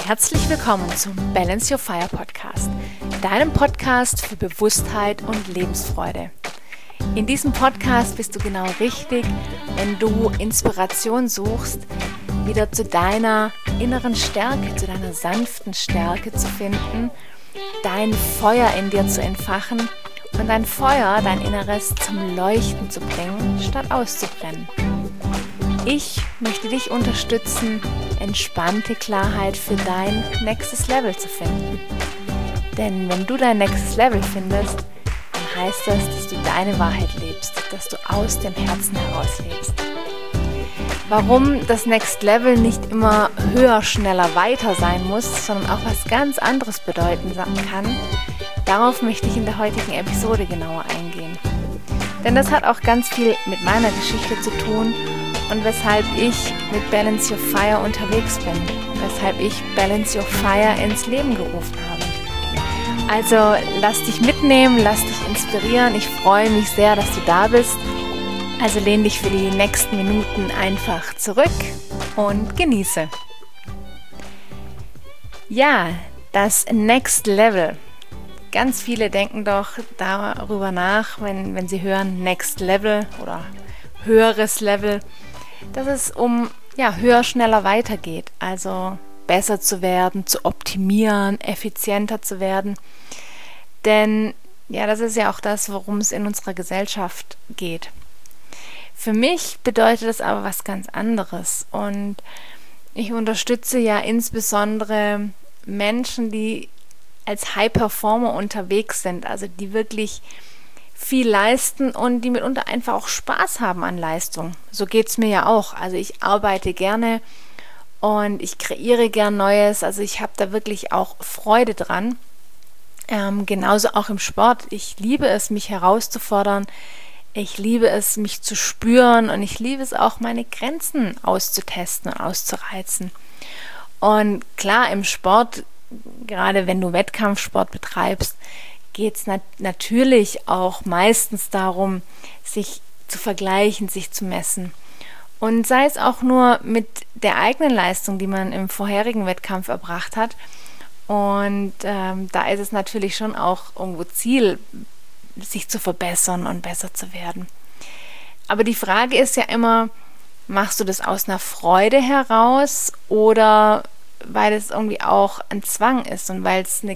Herzlich willkommen zum Balance Your Fire Podcast, deinem Podcast für Bewusstheit und Lebensfreude. In diesem Podcast bist du genau richtig, wenn du Inspiration suchst, wieder zu deiner inneren Stärke, zu deiner sanften Stärke zu finden, dein Feuer in dir zu entfachen und dein Feuer, dein Inneres zum Leuchten zu bringen, statt auszubrennen. Ich möchte dich unterstützen, entspannte Klarheit für dein nächstes Level zu finden. Denn wenn du dein nächstes Level findest, dann heißt das, dass du deine Wahrheit lebst, dass du aus dem Herzen heraus lebst. Warum das Next Level nicht immer höher, schneller, weiter sein muss, sondern auch was ganz anderes bedeuten kann, darauf möchte ich in der heutigen Episode genauer eingehen. Denn das hat auch ganz viel mit meiner Geschichte zu tun und weshalb ich mit Balance Your Fire unterwegs bin, weshalb ich Balance Your Fire ins Leben gerufen habe. Also lass dich mitnehmen, lass dich inspirieren. Ich freue mich sehr, dass du da bist. Also lehn dich für die nächsten Minuten einfach zurück und genieße. Ja, das Next Level. Ganz viele denken doch darüber nach, wenn sie hören Next Level oder höheres Level, dass es um höher, schneller weitergeht. Also besser zu werden, zu optimieren, effizienter zu werden. Denn das ist ja auch das, worum es in unserer Gesellschaft geht. Für mich bedeutet das aber was ganz anderes. Und ich unterstütze ja insbesondere Menschen, die als High Performer unterwegs sind, also die wirklich viel leisten und die mitunter einfach auch Spaß haben an Leistung. So geht es mir ja auch. Also ich arbeite gerne und ich kreiere gern Neues. Also ich habe da wirklich auch Freude dran. Genauso auch im Sport. Ich liebe es, mich herauszufordern. Ich liebe es, mich zu spüren und ich liebe es auch, meine Grenzen auszutesten und auszureizen. Und klar, im Sport, gerade wenn du Wettkampfsport betreibst, geht es natürlich auch meistens darum, sich zu vergleichen, sich zu messen. Und sei es auch nur mit der eigenen Leistung, die man im vorherigen Wettkampf erbracht hat. Und da ist es natürlich schon auch irgendwo Ziel, sich zu verbessern und besser zu werden. Aber die Frage ist ja immer, machst du das aus einer Freude heraus oder weil es irgendwie auch ein Zwang ist und weil es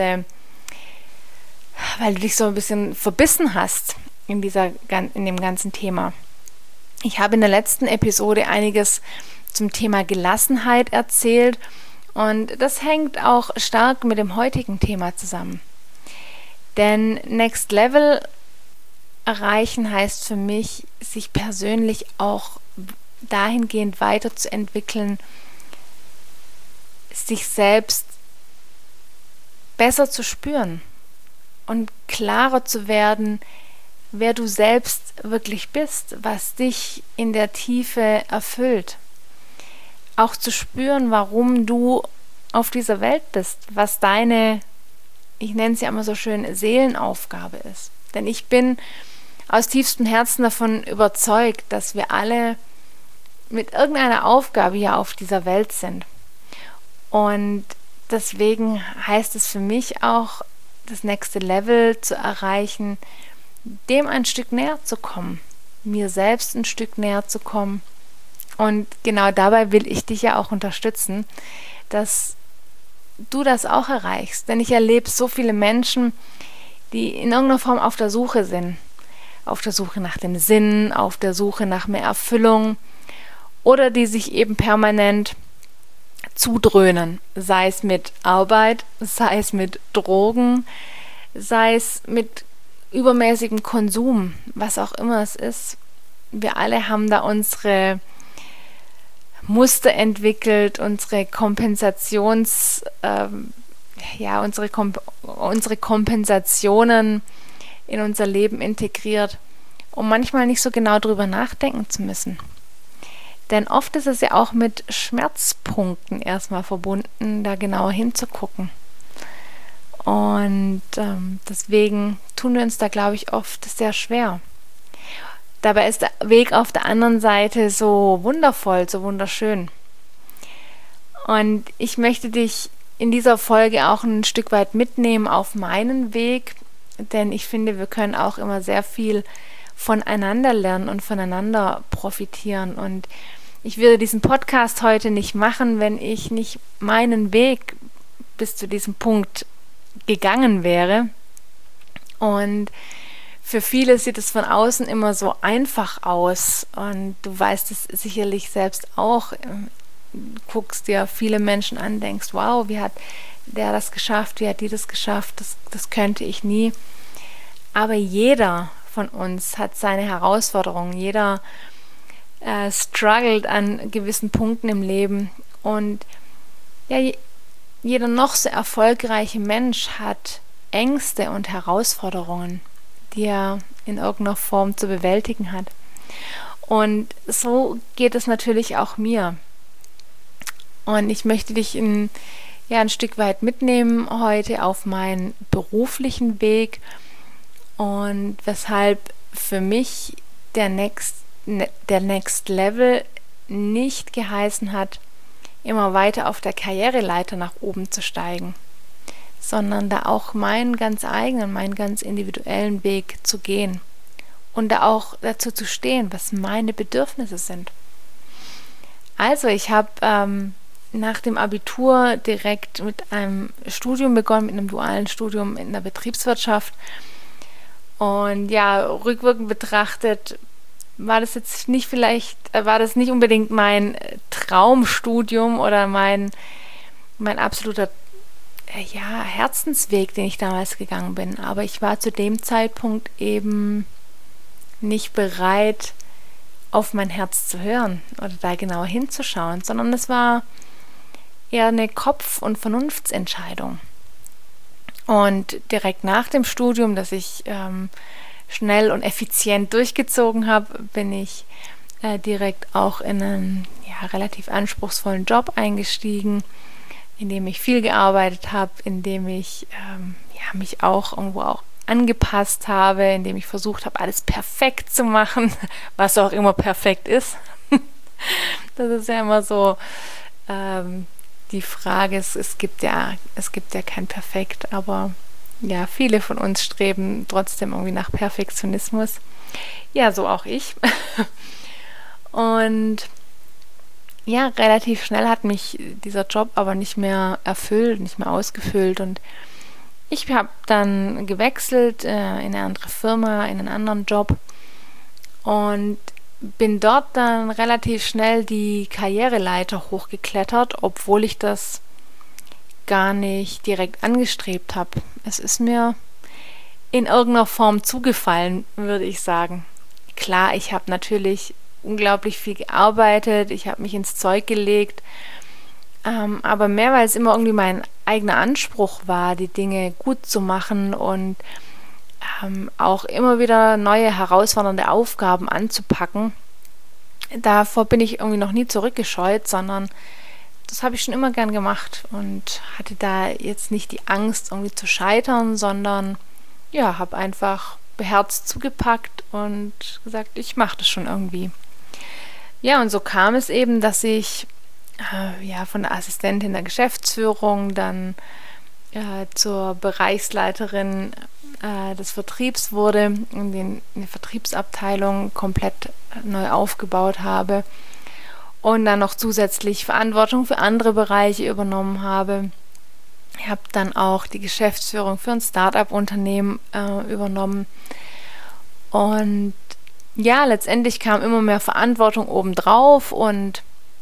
weil du dich so ein bisschen verbissen hast in dem ganzen Thema. Ich habe in der letzten Episode einiges zum Thema Gelassenheit erzählt und das hängt auch stark mit dem heutigen Thema zusammen. Denn Next Level erreichen heißt für mich, sich persönlich auch dahingehend weiterzuentwickeln, sich selbst besser zu spüren und klarer zu werden, wer du selbst wirklich bist, was dich in der Tiefe erfüllt. Auch zu spüren, warum du auf dieser Welt bist, was deine, ich nenne es ja immer so schön, Seelenaufgabe ist. Denn ich bin aus tiefstem Herzen davon überzeugt, dass wir alle mit irgendeiner Aufgabe hier auf dieser Welt sind. Und deswegen heißt es für mich auch, das nächste Level zu erreichen, dem ein Stück näher zu kommen, mir selbst ein Stück näher zu kommen. Und genau dabei will ich dich ja auch unterstützen, dass du das auch erreichst. Denn ich erlebe so viele Menschen, die in irgendeiner Form auf der Suche sind. Auf der Suche nach dem Sinn, auf der Suche nach mehr Erfüllung oder die sich eben permanent zudröhnen, sei es mit Arbeit, sei es mit Drogen, sei es mit übermäßigem Konsum, was auch immer es ist. Wir alle haben da unsere Muster entwickelt, unsere unsere Kompensationen in unser Leben integriert, um manchmal nicht so genau drüber nachdenken zu müssen. Denn oft ist es ja auch mit Schmerzpunkten erstmal verbunden, da genauer hinzugucken. Und deswegen tun wir uns da, glaube ich, oft sehr schwer. Dabei ist der Weg auf der anderen Seite so wundervoll, so wunderschön. Und ich möchte dich in dieser Folge auch ein Stück weit mitnehmen auf meinen Weg, denn ich finde, wir können auch immer sehr viel voneinander lernen und voneinander profitieren. Und ich würde diesen Podcast heute nicht machen, wenn ich nicht meinen Weg bis zu diesem Punkt gegangen wäre. Und für viele sieht es von außen immer so einfach aus. Und du weißt es sicherlich selbst auch. Guckst dir viele Menschen an, denkst, wow, wie hat der das geschafft, wie hat die das geschafft, das könnte ich nie. Aber jeder von uns hat seine Herausforderungen, jeder struggelt an gewissen Punkten im Leben und ja, jeder noch so erfolgreiche Mensch hat Ängste und Herausforderungen, die er in irgendeiner Form zu bewältigen hat. Und so geht es natürlich auch mir. Und ich möchte dich ein Stück weit mitnehmen heute auf meinen beruflichen Weg und weshalb für mich der Next Level nicht geheißen hat, immer weiter auf der Karriereleiter nach oben zu steigen, sondern da auch meinen ganz eigenen, meinen ganz individuellen Weg zu gehen und da auch dazu zu stehen, was meine Bedürfnisse sind. Also ich habe nach dem Abitur direkt mit einem Studium begonnen, mit einem dualen Studium in der Betriebswirtschaft. Und ja, rückwirkend betrachtet war das nicht unbedingt mein Traumstudium oder mein absoluter Herzensweg, den ich damals gegangen bin. Aber ich war zu dem Zeitpunkt eben nicht bereit, auf mein Herz zu hören oder da genauer hinzuschauen, sondern es war eher eine Kopf- und Vernunftsentscheidung. Und direkt nach dem Studium, das ich schnell und effizient durchgezogen habe, bin ich direkt auch in einen relativ anspruchsvollen Job eingestiegen, in dem ich viel gearbeitet habe, in dem ich mich auch irgendwo auch angepasst habe, in dem ich versucht habe, alles perfekt zu machen, was auch immer perfekt ist. Das ist ja immer so die Frage, es gibt ja kein Perfekt, aber ja, viele von uns streben trotzdem irgendwie nach Perfektionismus. Ja, so auch ich. Und ja, relativ schnell hat mich dieser Job aber nicht mehr erfüllt, nicht mehr ausgefüllt und ich habe dann gewechselt in eine andere Firma, in einen anderen Job und bin dort dann relativ schnell die Karriereleiter hochgeklettert, obwohl ich das gar nicht direkt angestrebt habe. Es ist mir in irgendeiner Form zugefallen, würde ich sagen. Klar, ich habe natürlich unglaublich viel gearbeitet, ich habe mich ins Zeug gelegt, aber mehr, weil es immer irgendwie mein eigener Anspruch war, die Dinge gut zu machen und auch immer wieder neue herausfordernde Aufgaben anzupacken. Davor bin ich irgendwie noch nie zurückgescheut, sondern das habe ich schon immer gern gemacht und hatte da jetzt nicht die Angst, irgendwie zu scheitern, sondern ja, habe einfach beherzt zugepackt und gesagt, ich mache das schon irgendwie. Ja, und so kam es eben, dass ich von der Assistentin der Geschäftsführung dann zur Bereichsleiterin des Vertriebs wurde und eine Vertriebsabteilung komplett neu aufgebaut habe und dann noch zusätzlich Verantwortung für andere Bereiche übernommen habe. Ich habe dann auch die Geschäftsführung für ein Start-up-Unternehmen übernommen und ja, letztendlich kam immer mehr Verantwortung obendrauf und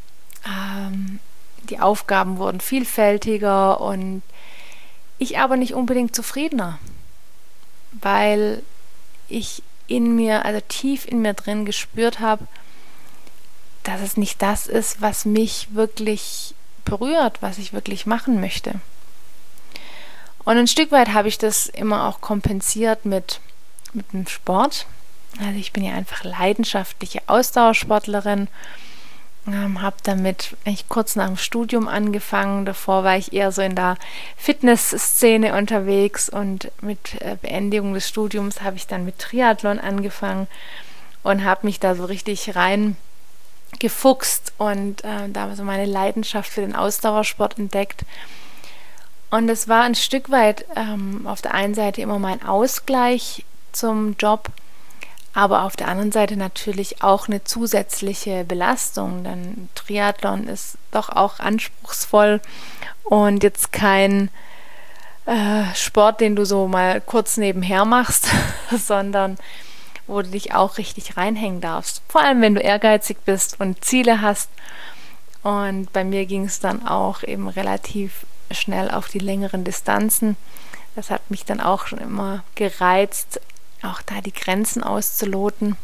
die Aufgaben wurden vielfältiger und ich aber nicht unbedingt zufriedener, weil ich tief in mir drin gespürt habe, dass es nicht das ist, was mich wirklich berührt, was ich wirklich machen möchte. Und ein Stück weit habe ich das immer auch kompensiert mit dem Sport. Also ich bin ja einfach leidenschaftliche Ausdauersportlerin, habe damit eigentlich kurz nach dem Studium angefangen. Davor war ich eher so in der Fitnessszene unterwegs und mit Beendigung des Studiums habe ich dann mit Triathlon angefangen und habe mich da so richtig rein gefuchst und da so meine Leidenschaft für den Ausdauersport entdeckt. Und es war ein Stück weit auf der einen Seite immer mein Ausgleich zum Job, aber auf der anderen Seite natürlich auch eine zusätzliche Belastung, denn Triathlon ist doch auch anspruchsvoll und jetzt kein Sport, den du so mal kurz nebenher machst, sondern wo du dich auch richtig reinhängen darfst. Vor allem, wenn du ehrgeizig bist und Ziele hast. Und bei mir ging es dann auch eben relativ schnell auf die längeren Distanzen. Das hat mich dann auch schon immer gereizt, auch da die Grenzen auszuloten.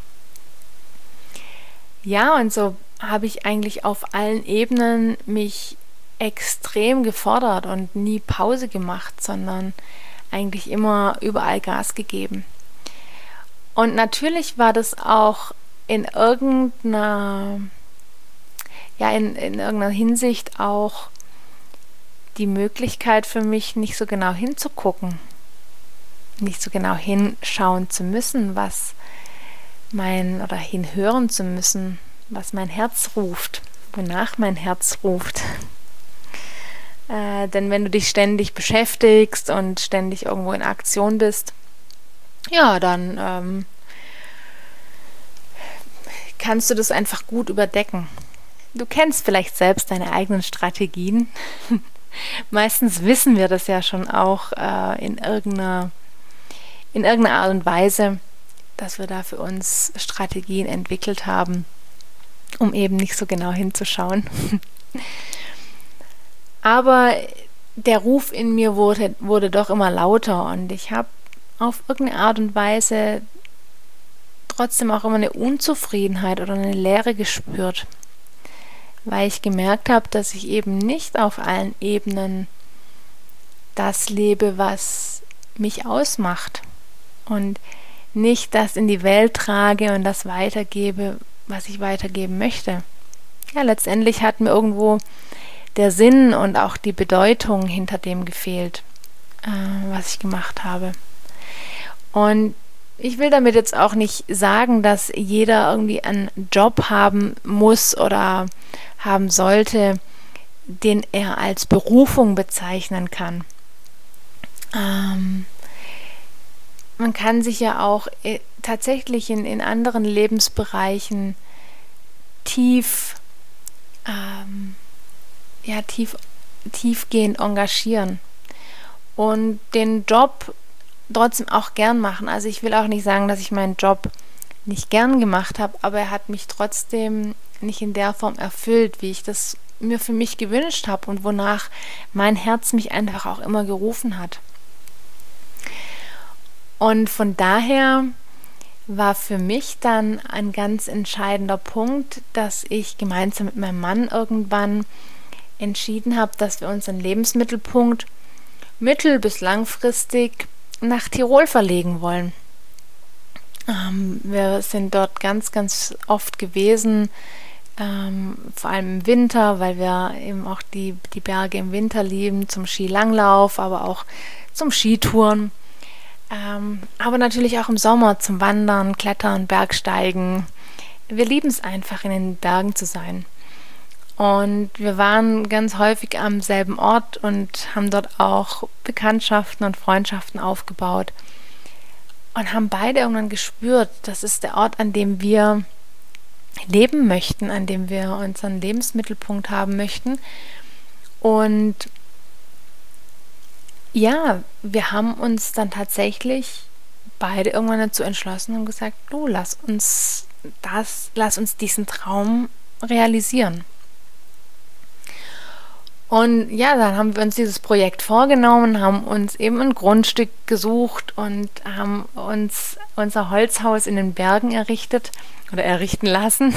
Ja, und so habe ich eigentlich auf allen Ebenen mich extrem gefordert und nie Pause gemacht, sondern eigentlich immer überall Gas gegeben. Und natürlich war das auch in irgendeiner Hinsicht auch die Möglichkeit für mich, nicht so genau hinzugucken, nicht so genau hinschauen zu müssen, hinhören zu müssen, was mein Herz ruft, wonach mein Herz ruft. Denn wenn du dich ständig beschäftigst und ständig irgendwo in Aktion bist, ja, dann kannst du das einfach gut überdecken. Du kennst vielleicht selbst deine eigenen Strategien. Meistens wissen wir das ja schon auch in irgendeiner Art und Weise, dass wir da für uns Strategien entwickelt haben, um eben nicht so genau hinzuschauen. Aber der Ruf in mir wurde doch immer lauter und ich habe auf irgendeine Art und Weise trotzdem auch immer eine Unzufriedenheit oder eine Leere gespürt, weil ich gemerkt habe, dass ich eben nicht auf allen Ebenen das lebe, was mich ausmacht und nicht das in die Welt trage und das weitergebe, was ich weitergeben möchte. Ja, letztendlich hat mir irgendwo der Sinn und auch die Bedeutung hinter dem gefehlt, was ich gemacht habe. Und ich will damit jetzt auch nicht sagen, dass jeder irgendwie einen Job haben muss oder haben sollte, den er als Berufung bezeichnen kann. Man kann sich ja auch tatsächlich in anderen Lebensbereichen tiefgehend engagieren und den Job trotzdem auch gern machen. Also ich will auch nicht sagen, dass ich meinen Job nicht gern gemacht habe, aber er hat mich trotzdem nicht in der Form erfüllt, wie ich das mir für mich gewünscht habe und wonach mein Herz mich einfach auch immer gerufen hat. Und von daher war für mich dann ein ganz entscheidender Punkt, dass ich gemeinsam mit meinem Mann irgendwann entschieden habe, dass wir unseren Lebensmittelpunkt mittel- bis langfristig nach Tirol verlegen wollen. Wir sind dort ganz, ganz oft gewesen, vor allem im Winter, weil wir eben auch die Berge im Winter lieben, zum Skilanglauf, aber auch zum Skitouren. Aber natürlich auch im Sommer zum Wandern, Klettern, Bergsteigen. Wir lieben es einfach, in den Bergen zu sein. Und wir waren ganz häufig am selben Ort und haben dort auch Bekanntschaften und Freundschaften aufgebaut. Und haben beide irgendwann gespürt, das ist der Ort, an dem wir leben möchten, an dem wir unseren Lebensmittelpunkt haben möchten. Und ja, wir haben uns dann tatsächlich beide irgendwann dazu entschlossen und gesagt, du, lass uns diesen Traum realisieren. Und ja, dann haben wir uns dieses Projekt vorgenommen, haben uns eben ein Grundstück gesucht und haben uns unser Holzhaus in den Bergen errichten lassen.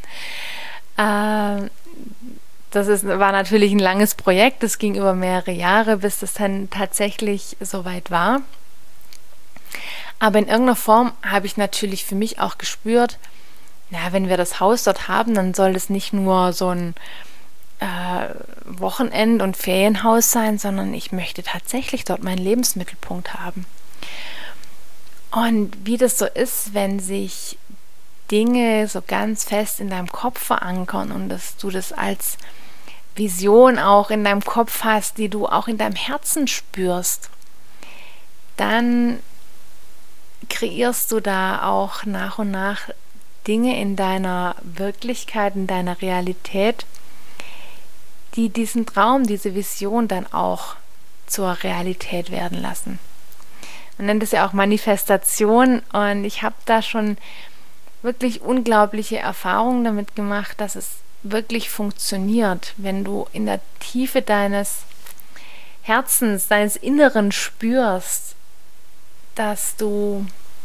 War natürlich ein langes Projekt, das ging über mehrere Jahre, bis das dann tatsächlich soweit war. Aber in irgendeiner Form habe ich natürlich für mich auch gespürt, wenn wir das Haus dort haben, dann soll es nicht nur so ein Wochenend- und Ferienhaus sein, sondern ich möchte tatsächlich dort meinen Lebensmittelpunkt haben. Und wie das so ist, wenn sich Dinge so ganz fest in deinem Kopf verankern und dass du das als Vision auch in deinem Kopf hast, die du auch in deinem Herzen spürst, dann kreierst du da auch nach und nach Dinge in deiner Wirklichkeit, in deiner Realität, die diesen Traum, diese Vision dann auch zur Realität werden lassen. Man nennt es ja auch Manifestation und ich habe da schon wirklich unglaubliche Erfahrungen damit gemacht, dass es wirklich funktioniert, wenn du in der Tiefe deines Herzens, deines Inneren spürst, dass du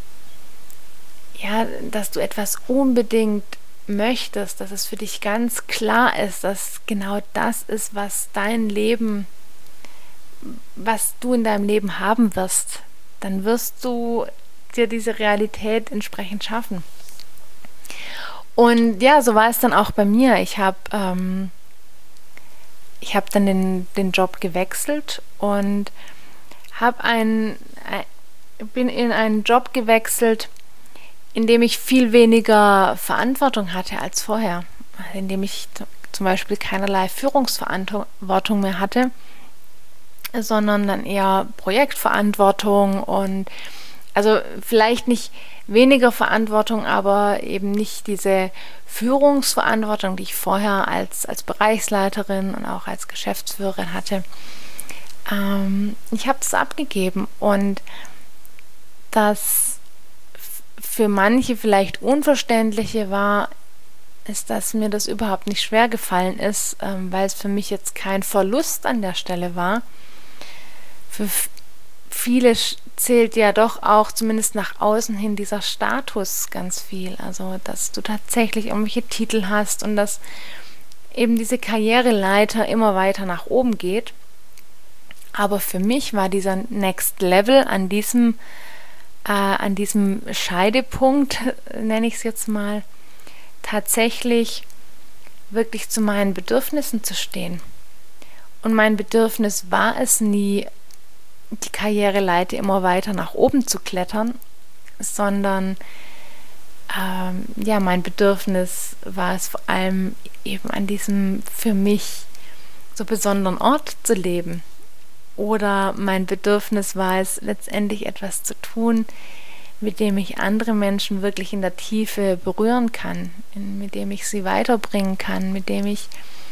etwas unbedingt möchtest, dass es für dich ganz klar ist, dass genau das ist, was du in deinem Leben haben wirst, dann wirst du dir diese Realität entsprechend schaffen. Und ja, so war es dann auch bei mir. Ich habe dann den Job gewechselt und bin in einen Job gewechselt, in dem ich viel weniger Verantwortung hatte als vorher, in dem ich zum Beispiel keinerlei Führungsverantwortung mehr hatte, sondern dann eher Projektverantwortung und also vielleicht nicht weniger Verantwortung, aber eben nicht diese Führungsverantwortung, die ich vorher als Bereichsleiterin und auch als Geschäftsführerin hatte. Ich habe das abgegeben und das für manche vielleicht Unverständliche war, ist, dass mir das überhaupt nicht schwer gefallen ist, weil es für mich jetzt kein Verlust an der Stelle war. Für viele zählt ja doch auch zumindest nach außen hin dieser Status ganz viel. Also, dass du tatsächlich irgendwelche Titel hast und dass eben diese Karriereleiter immer weiter nach oben geht. Aber für mich war dieser Next Level an diesem Scheidepunkt, nenne ich es jetzt mal, tatsächlich wirklich zu meinen Bedürfnissen zu stehen. Und mein Bedürfnis war es nie, die Karriereleiter immer weiter nach oben zu klettern, sondern mein Bedürfnis war es vor allem eben an diesem für mich so besonderen Ort zu leben. Oder mein Bedürfnis war es, letztendlich etwas zu tun, mit dem ich andere Menschen wirklich in der Tiefe berühren kann, mit dem ich sie weiterbringen kann, mit dem ich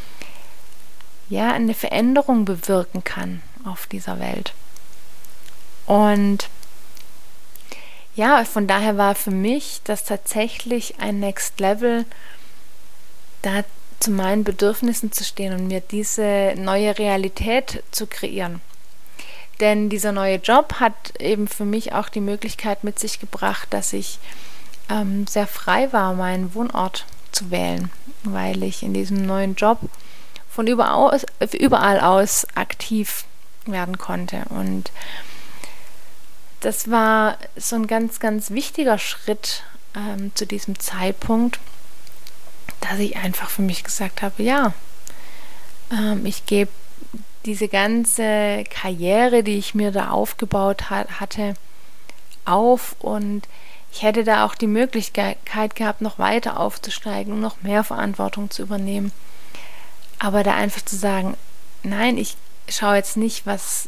eine Veränderung bewirken kann auf dieser Welt. Und ja, von daher war für mich das tatsächlich ein Next Level, da zu meinen Bedürfnissen zu stehen und mir diese neue Realität zu kreieren. Denn dieser neue Job hat eben für mich auch die Möglichkeit mit sich gebracht, dass ich sehr frei war, meinen Wohnort zu wählen, weil ich in diesem neuen Job von überall aus aktiv werden konnte. Und das war so ein ganz, ganz wichtiger Schritt zu diesem Zeitpunkt, dass ich einfach für mich gesagt habe, ich gebe diese ganze Karriere, die ich mir da aufgebaut hatte, auf und ich hätte da auch die Möglichkeit gehabt, noch weiter aufzusteigen und noch mehr Verantwortung zu übernehmen. Aber da einfach zu sagen, nein, ich schaue jetzt nicht, was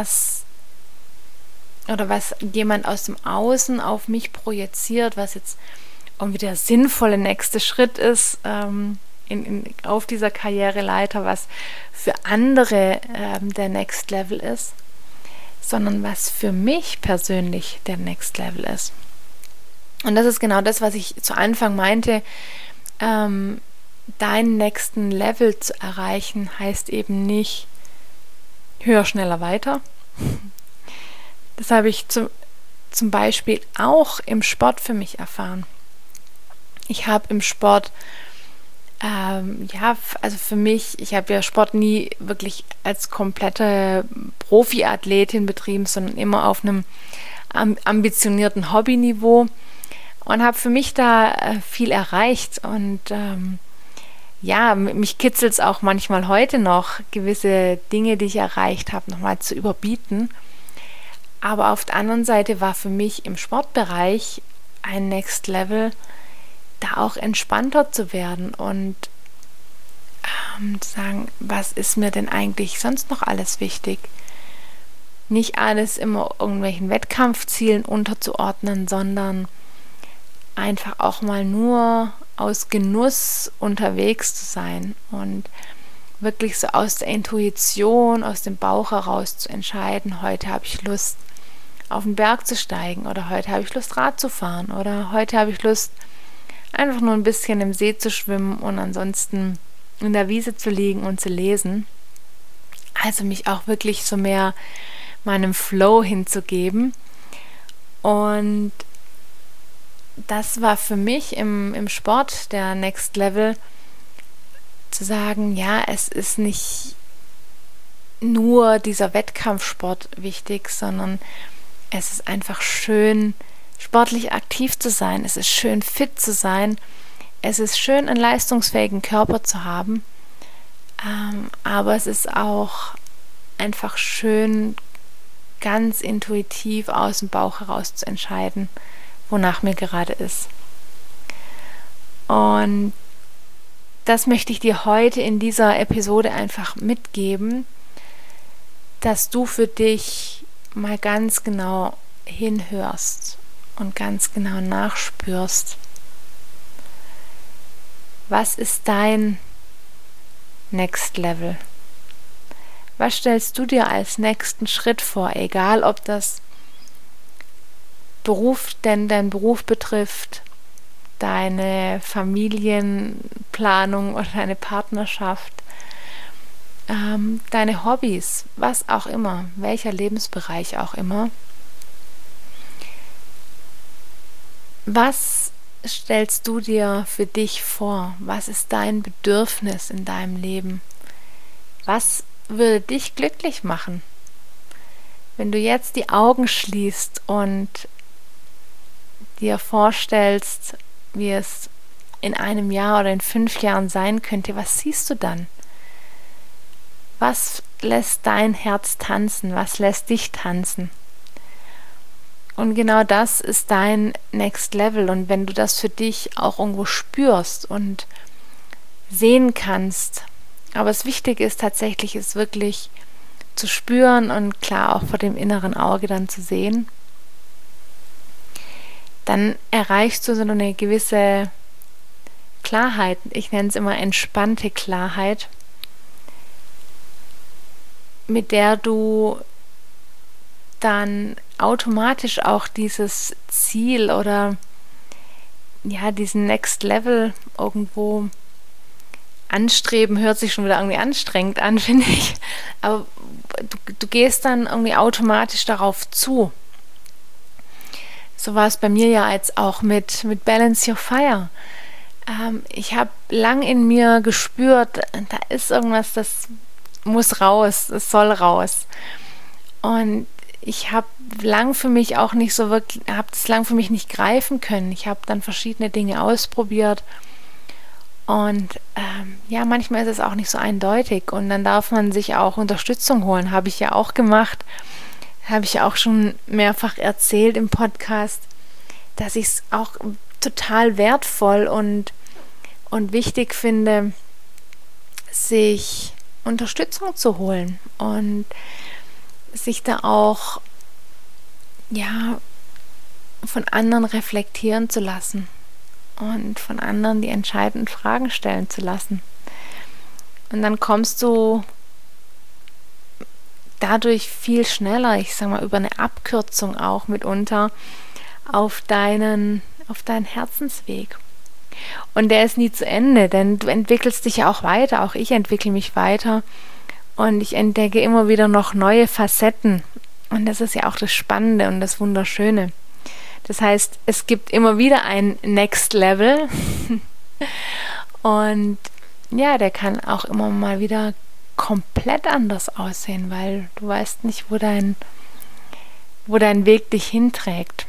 jemand aus dem Außen auf mich projiziert, was jetzt irgendwie der sinnvolle nächste Schritt ist, auf dieser Karriereleiter, was für andere der Next Level ist, sondern was für mich persönlich der Next Level ist. Und das ist genau das, was ich zu Anfang meinte, deinen nächsten Level zu erreichen, heißt eben nicht höher, schneller, weiter. Das habe ich zum Beispiel auch im Sport für mich erfahren. Ich habe im Sport also für mich, ich habe ja Sport nie wirklich als komplette Profiathletin betrieben, sondern immer auf einem ambitionierten Hobbyniveau und habe für mich da viel erreicht und mich kitzelt es auch manchmal heute noch, gewisse Dinge, die ich erreicht habe, nochmal zu überbieten. Aber auf der anderen Seite war für mich im Sportbereich ein Next Level, da auch entspannter zu werden und zu sagen, was ist mir denn eigentlich sonst noch alles wichtig? Nicht alles immer irgendwelchen Wettkampfzielen unterzuordnen, sondern einfach auch mal nur aus Genuss unterwegs zu sein und wirklich so aus der Intuition, aus dem Bauch heraus zu entscheiden, heute habe ich Lust auf den Berg zu steigen oder heute habe ich Lust Rad zu fahren oder heute habe ich Lust einfach nur ein bisschen im See zu schwimmen und ansonsten in der Wiese zu liegen und zu lesen. Also mich auch wirklich so mehr meinem Flow hinzugeben. Und das war für mich im Sport der Next Level, zu sagen, ja, es ist nicht nur dieser Wettkampfsport wichtig, sondern es ist einfach schön, sportlich aktiv zu sein. Es ist schön, fit zu sein. Es ist schön, einen leistungsfähigen Körper zu haben. Aber es ist auch einfach schön, ganz intuitiv aus dem Bauch heraus zu entscheiden, wonach mir gerade ist. Und das möchte ich dir heute in dieser Episode einfach mitgeben, dass du für dich mal ganz genau hinhörst und ganz genau nachspürst. Was ist dein Next Level? Was stellst du dir als nächsten Schritt vor? Egal, ob das dein Beruf betrifft, deine Familienplanung oder deine Partnerschaft, deine Hobbys, was auch immer, welcher Lebensbereich auch immer. Was stellst du dir für dich vor? Was ist dein Bedürfnis in deinem Leben? Was würde dich glücklich machen? Wenn du jetzt die Augen schließt und dir vorstellst, wie es in einem Jahr oder in 5 Jahren sein könnte, was siehst du dann? Was lässt dein Herz tanzen? Was lässt dich tanzen? Und genau das ist dein Next Level. Und wenn du das für dich auch irgendwo spürst und sehen kannst, aber das Wichtige ist tatsächlich, es wirklich zu spüren und klar auch vor dem inneren Auge dann zu sehen, dann erreichst du so eine gewisse Klarheit. Ich nenne es immer entspannte Klarheit, mit der du dann automatisch auch dieses Ziel oder ja, diesen Next Level irgendwo anstreben, hört sich schon wieder irgendwie anstrengend an, finde ich. Aber du gehst dann irgendwie automatisch darauf zu. So war es bei mir ja jetzt auch mit Balance Your Fire. Ich habe lang in mir gespürt, da ist irgendwas, das muss raus, es soll raus. Und ich habe lang für mich auch nicht so wirklich, habe das lang für mich nicht greifen können. Ich habe dann verschiedene Dinge ausprobiert und ja, manchmal ist es auch nicht so eindeutig und dann darf man sich auch Unterstützung holen, habe ich ja auch gemacht, habe ich auch schon mehrfach erzählt im Podcast, dass ich es auch total wertvoll und wichtig finde, sich Unterstützung zu holen und sich da auch ja von anderen reflektieren zu lassen und von anderen die entscheidenden Fragen stellen zu lassen. Und dann kommst du dadurch viel schneller, ich sag mal über eine Abkürzung auch mitunter, auf deinen Herzensweg. Und der ist nie zu Ende, denn du entwickelst dich ja auch weiter, auch ich entwickle mich weiter und ich entdecke immer wieder noch neue Facetten und das ist ja auch das Spannende und das Wunderschöne. Das heißt, es gibt immer wieder ein Next Level und ja, der kann auch immer mal wieder komplett anders aussehen, weil du weißt nicht, wo dein Weg dich hinträgt.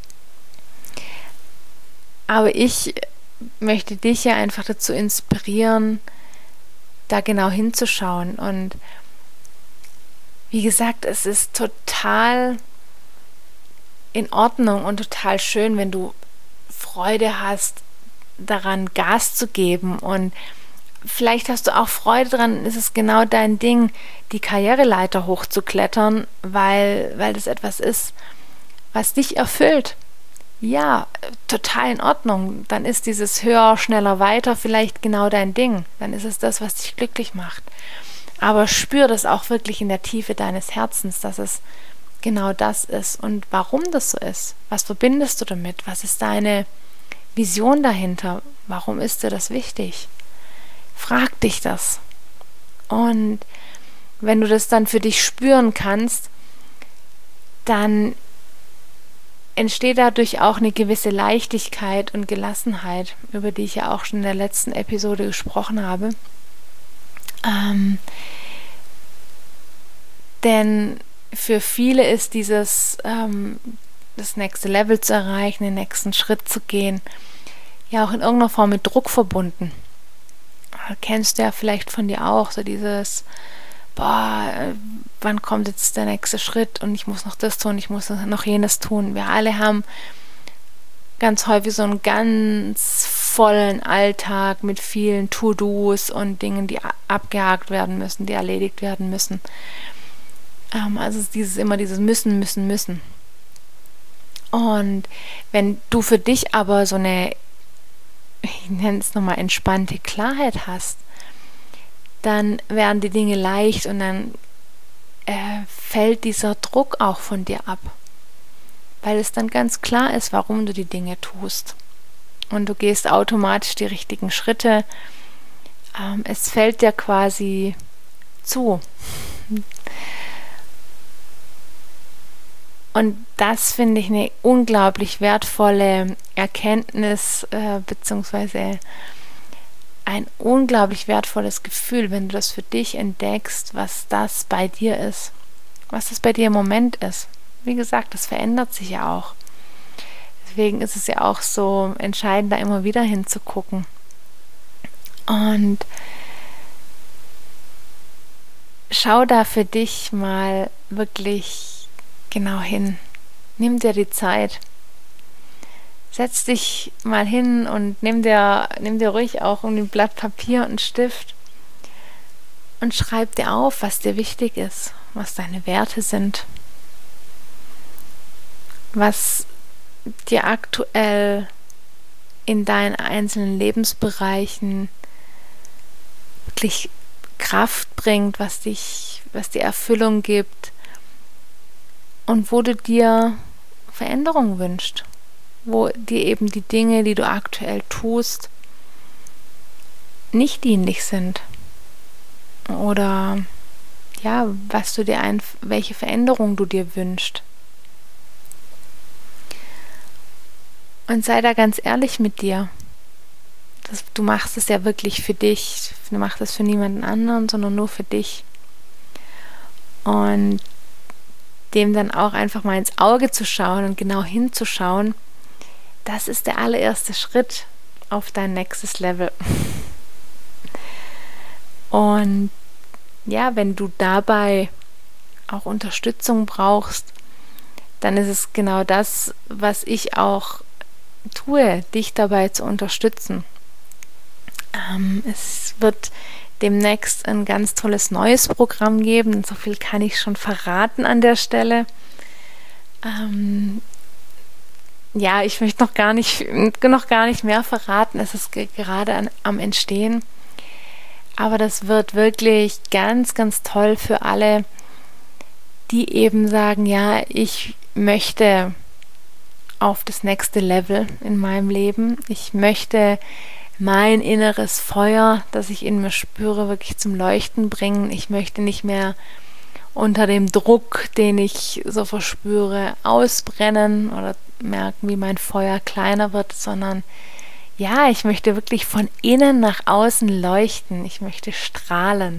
Aber ich möchte dich ja einfach dazu inspirieren, da genau hinzuschauen. Und wie gesagt, es ist total in Ordnung und total schön, wenn du Freude hast, daran, Gas zu geben. Und vielleicht hast du auch Freude dran, ist es genau dein Ding, die Karriereleiter hochzuklettern, weil das etwas ist, was dich erfüllt. Ja, total in Ordnung. Dann ist dieses höher, schneller, weiter vielleicht genau dein Ding. Dann ist es das, was dich glücklich macht. Aber spür das auch wirklich in der Tiefe deines Herzens, dass es genau das ist. Und warum das so ist, was verbindest du damit? Was ist deine Vision dahinter? Warum ist dir das wichtig? Frag dich das. Und wenn du das dann für dich spüren kannst, dann entsteht dadurch auch eine gewisse Leichtigkeit und Gelassenheit, über die ich ja auch schon in der letzten Episode gesprochen habe. Denn für viele ist dieses das nächste Level zu erreichen, den nächsten Schritt zu gehen, ja auch in irgendeiner Form mit Druck verbunden. Kennst du ja vielleicht von dir auch, so dieses, wann kommt jetzt der nächste Schritt und ich muss noch das tun, ich muss noch jenes tun. Wir alle haben ganz häufig so einen ganz vollen Alltag mit vielen To-Dos und Dingen, die abgehakt werden müssen, die erledigt werden müssen. Also immer dieses Müssen. Und wenn du für dich aber so eine, ich nenne es nochmal, entspannte Klarheit hast, dann werden die Dinge leicht und dann fällt dieser Druck auch von dir ab. Weil es dann ganz klar ist, warum du die Dinge tust. Und du gehst automatisch die richtigen Schritte. Es fällt dir quasi zu. Und das finde ich eine unglaublich wertvolle Erkenntnis, beziehungsweise ein unglaublich wertvolles Gefühl, wenn du das für dich entdeckst, was das bei dir ist, was das bei dir im Moment ist. Wie gesagt, das verändert sich ja auch. Deswegen ist es ja auch so entscheidend, da immer wieder hinzugucken. Und schau da für dich mal wirklich genau hin. Nimm dir die Zeit. Setz dich mal hin und nimm dir ruhig auch ein Blatt Papier und einen Stift und schreib dir auf, was dir wichtig ist, was deine Werte sind, was dir aktuell in deinen einzelnen Lebensbereichen wirklich Kraft bringt, was dir Erfüllung gibt und wo du dir Veränderung wünschst, wo dir eben die Dinge, die du aktuell tust, nicht dienlich sind. Oder ja, welche Veränderung du dir wünschst. Und sei da ganz ehrlich mit dir. Du machst es ja wirklich für dich. Du machst es für niemanden anderen, sondern nur für dich. Und dem dann auch einfach mal ins Auge zu schauen und genau hinzuschauen, das ist der allererste Schritt auf dein nächstes Level. Und ja, wenn du dabei auch Unterstützung brauchst, dann ist es genau das, was ich auch tue, dich dabei zu unterstützen. Es wird demnächst ein ganz tolles neues Programm geben, so viel kann ich schon verraten an der Stelle. Ja, ich möchte noch gar nicht mehr verraten, es ist gerade am Entstehen. Aber das wird wirklich ganz, ganz toll für alle, die eben sagen, ja, ich möchte auf das nächste Level in meinem Leben. Ich möchte mein inneres Feuer, das ich in mir spüre, wirklich zum Leuchten bringen. Ich möchte nicht mehr unter dem Druck, den ich so verspüre, ausbrennen oder merken, wie mein Feuer kleiner wird, sondern ja, ich möchte wirklich von innen nach außen leuchten. Ich möchte strahlen.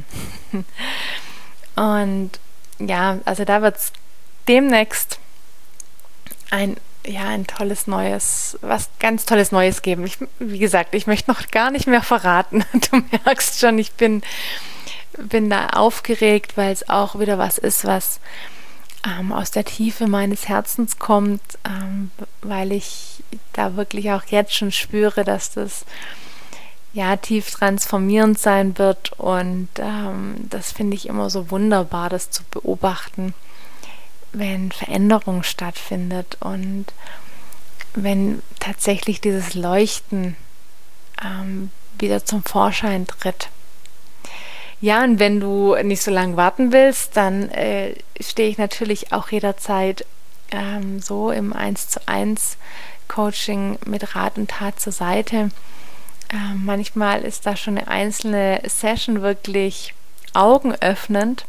Und ja, also da wird es demnächst ein ganz tolles Neues geben. Wie gesagt, ich möchte noch gar nicht mehr verraten. Du merkst schon, ich bin da aufgeregt, weil es auch wieder was ist, was aus der Tiefe meines Herzens kommt, weil ich da wirklich auch jetzt schon spüre, dass das tief transformierend sein wird, und das finde ich immer so wunderbar, das zu beobachten, wenn Veränderung stattfindet und wenn tatsächlich dieses Leuchten wieder zum Vorschein tritt. Ja, und wenn du nicht so lange warten willst, dann stehe ich natürlich auch jederzeit so im 1:1 Coaching mit Rat und Tat zur Seite. Manchmal ist da schon eine einzelne Session wirklich augenöffnend.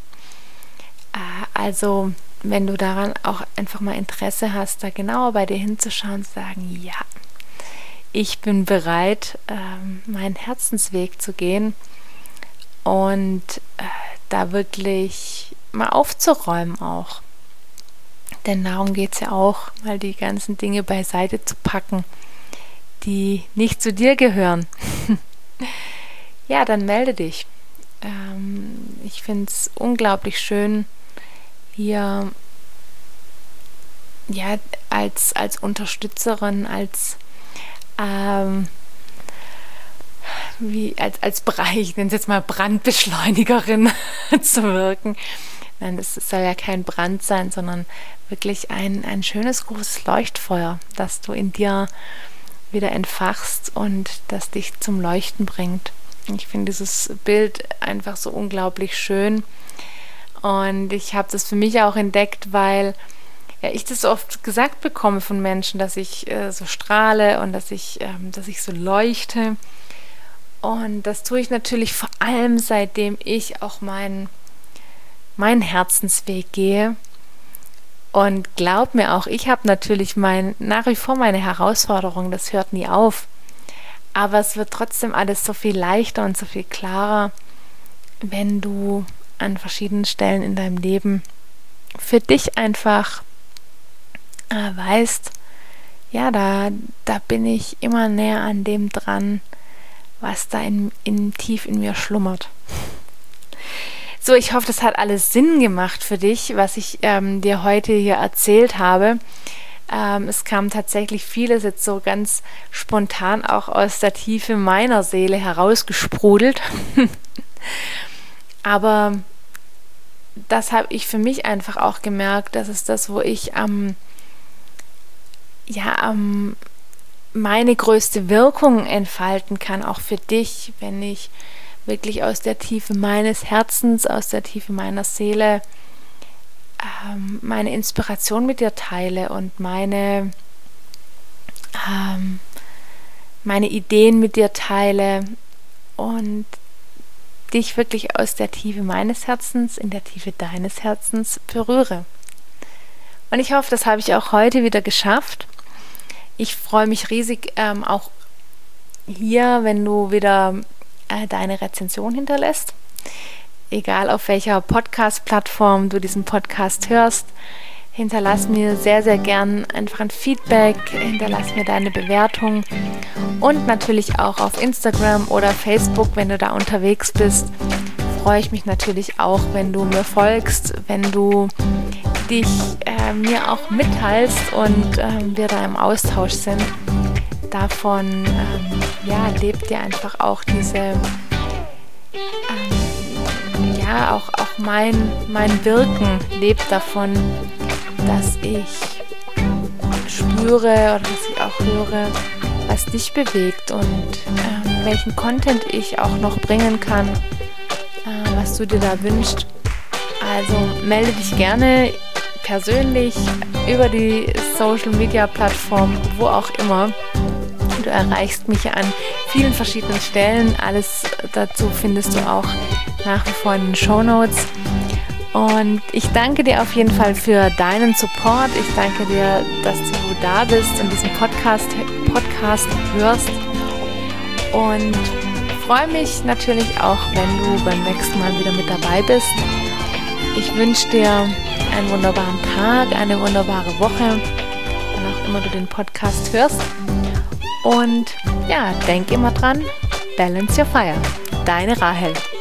Also wenn du daran auch einfach mal Interesse hast, da genauer bei dir hinzuschauen und zu sagen, ja, ich bin bereit, meinen Herzensweg zu gehen und da wirklich mal aufzuräumen auch. Denn darum geht es ja auch, mal die ganzen Dinge beiseite zu packen, die nicht zu dir gehören. Ja, dann melde dich. Ich finde es unglaublich schön, hier als Unterstützerin, als ich nenne es jetzt mal Brandbeschleunigerin zu wirken. Nein, es soll ja kein Brand sein, sondern wirklich ein schönes großes Leuchtfeuer, das du in dir wieder entfachst und das dich zum Leuchten bringt. Ich finde dieses Bild einfach so unglaublich schön, und ich habe das für mich auch entdeckt, weil ich das so oft gesagt bekomme von Menschen, dass ich so strahle und dass ich so leuchte, und das tue ich natürlich vor allem, seitdem ich auch meinen Herzensweg gehe. Und glaub mir auch, ich habe natürlich nach wie vor meine Herausforderungen, das hört nie auf. Aber es wird trotzdem alles so viel leichter und so viel klarer, wenn du an verschiedenen Stellen in deinem Leben für dich einfach weißt, ja, da bin ich immer näher an dem dran, was da tief in mir schlummert. So, ich hoffe, das hat alles Sinn gemacht für dich, was ich dir heute hier erzählt habe. Es kam tatsächlich vieles jetzt so ganz spontan auch aus der Tiefe meiner Seele herausgesprudelt. Aber das habe ich für mich einfach auch gemerkt, das ist das, wo ich meine größte Wirkung entfalten kann, auch für dich, wenn ich wirklich aus der Tiefe meines Herzens, aus der Tiefe meiner Seele meine Inspiration mit dir teile und meine Ideen mit dir teile und dich wirklich aus der Tiefe meines Herzens in der Tiefe deines Herzens berühre. Und ich hoffe, das habe ich auch heute wieder geschafft. Ich freue mich riesig auch hier, wenn du wieder deine Rezension hinterlässt. Egal auf welcher Podcast-Plattform du diesen Podcast hörst, hinterlass mir sehr, sehr gern einfach ein Feedback, hinterlass mir deine Bewertung und natürlich auch auf Instagram oder Facebook, wenn du da unterwegs bist, freue ich mich natürlich auch, wenn du mir folgst, wenn du dich mir auch mitteilst und wir da im Austausch sind. Davon lebt dir einfach auch diese auch mein Wirken lebt davon, dass ich spüre oder dass ich auch höre, was dich bewegt und welchen Content ich auch noch bringen kann, was du dir da wünschst. Also melde dich gerne persönlich über die Social Media Plattform, wo auch immer. Du erreichst mich an vielen verschiedenen Stellen. Alles dazu findest du auch nach wie vor in den Shownotes. Und ich danke dir auf jeden Fall für deinen Support. Ich danke dir, dass du da bist und diesen Podcast hörst. Und freue mich natürlich auch, wenn du beim nächsten Mal wieder mit dabei bist. Ich wünsche dir einen wunderbaren Tag, eine wunderbare Woche, wann auch immer du den Podcast hörst. Und ja, denk immer dran, balance your fire. Deine Rahel.